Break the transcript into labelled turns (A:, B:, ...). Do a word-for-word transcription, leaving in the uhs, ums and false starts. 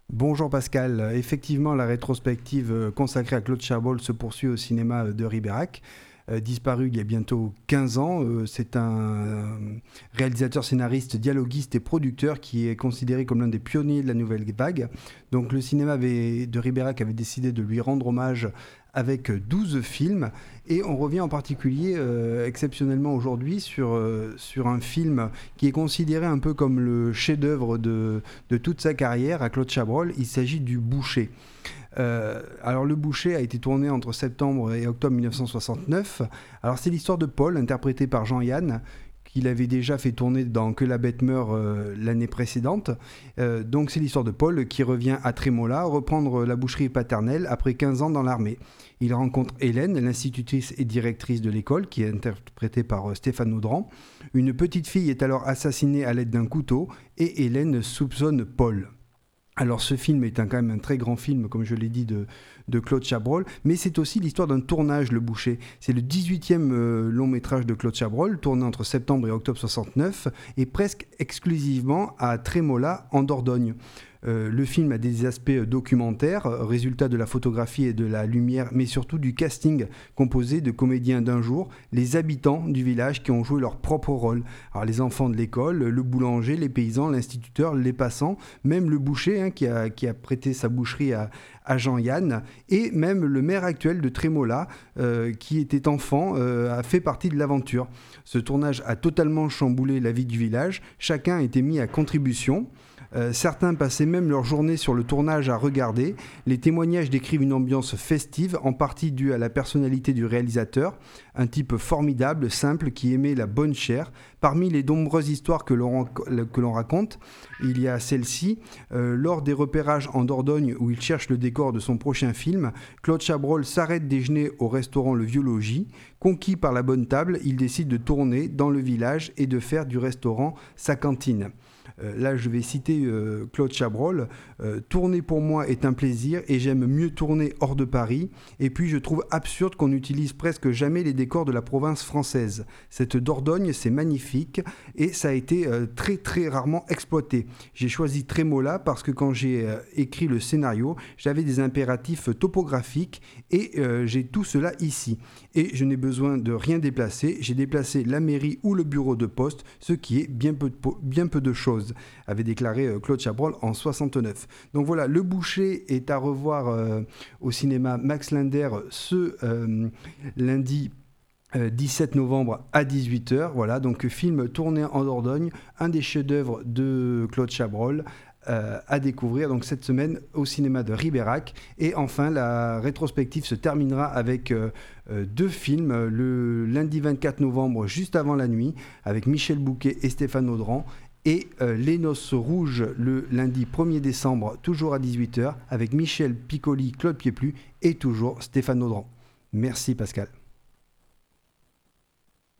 A: Bonjour Pascal, effectivement la rétrospective euh, consacrée à Claude Chabrol se poursuit au cinéma de Ribérac. Euh, disparu il y a bientôt quinze ans, euh, c'est un euh, réalisateur, scénariste, dialoguiste et producteur qui est considéré comme l'un des pionniers de la nouvelle vague. Donc le cinéma avait- de Ribérac avait décidé de lui rendre hommage avec douze films et on revient en particulier euh, exceptionnellement aujourd'hui sur, euh, sur un film qui est considéré un peu comme le chef-d'œuvre de, de toute sa carrière à Claude Chabrol. Il s'agit du Boucher. Euh, alors le Boucher a été tourné entre septembre et octobre mille neuf cent soixante-neuf. Alors c'est l'histoire de Paul, interprété par Jean-Yann, qu'il avait déjà fait tourner dans Que la bête meurt euh, l'année précédente. Euh, donc c'est l'histoire de Paul qui revient à Trémola reprendre la boucherie paternelle après quinze ans dans l'armée. Il rencontre Hélène, l'institutrice et directrice de l'école, qui est interprétée par euh, Stéphane Audran. Une petite fille est alors assassinée à l'aide d'un couteau et Hélène soupçonne Paul. Alors ce film est un, quand même un très grand film, comme je l'ai dit, de, de Claude Chabrol, mais c'est aussi l'histoire d'un tournage, Le Boucher. C'est le dix-huitième euh, long métrage de Claude Chabrol, tourné entre septembre et octobre soixante-neuf, et presque exclusivement à Trémola, en Dordogne. Euh, le film a des aspects documentaires, euh, résultat de la photographie et de la lumière, mais surtout du casting composé de comédiens d'un jour, les habitants du village qui ont joué leur propre rôle. Alors les enfants de l'école, le boulanger, les paysans, l'instituteur, les passants, même le boucher hein, qui, a, qui a prêté sa boucherie à, à Jean-Yann, et même le maire actuel de Trémola, euh, qui était enfant, euh, a fait partie de l'aventure. Ce tournage a totalement chamboulé la vie du village, chacun a été mis à contribution. Euh, certains passaient même leur journée sur le tournage à regarder. Les témoignages décrivent une ambiance festive, en partie due à la personnalité du réalisateur, un type formidable, simple, qui aimait la bonne chair. Parmi les nombreuses histoires que l'on, que l'on raconte, il y a celle-ci. Euh, lors des repérages en Dordogne où il cherche le décor de son prochain film, Claude Chabrol s'arrête déjeuner au restaurant Le Vieux Logis. Conquis par la bonne table, il décide de tourner dans le village et de faire du restaurant sa cantine. Euh, là, je vais citer euh, Claude Chabrol. Euh, tourner pour moi est un plaisir et j'aime mieux tourner hors de Paris. Et puis, je trouve absurde qu'on n'utilise presque jamais les décors de la province française. Cette Dordogne, c'est magnifique et ça a été euh, très, très rarement exploité. J'ai choisi Trémola parce que quand j'ai euh, écrit le scénario, j'avais des impératifs topographiques et euh, j'ai tout cela ici. Et je n'ai besoin de rien déplacer. J'ai déplacé la mairie ou le bureau de poste, ce qui est bien peu de, po- bien peu de choses, avait déclaré euh, Claude Chabrol en soixante-neuf. Donc voilà, Le Boucher est à revoir euh, au cinéma Max Linder ce euh, lundi euh, dix-sept novembre à dix-huit heures. Voilà, donc film tourné en Dordogne, un des chefs-d'œuvre de Claude Chabrol. Euh, à découvrir donc cette semaine au cinéma de Ribérac. Et enfin, la rétrospective se terminera avec euh, euh, deux films. Le lundi vingt-quatre novembre, juste avant la nuit, avec Michel Bouquet et Stéphane Audran. Et euh, Les Noces Rouges, le lundi premier décembre, toujours à dix-huit heures, avec Michel Piccoli, Claude Pieplu et toujours Stéphane Audran. Merci Pascal.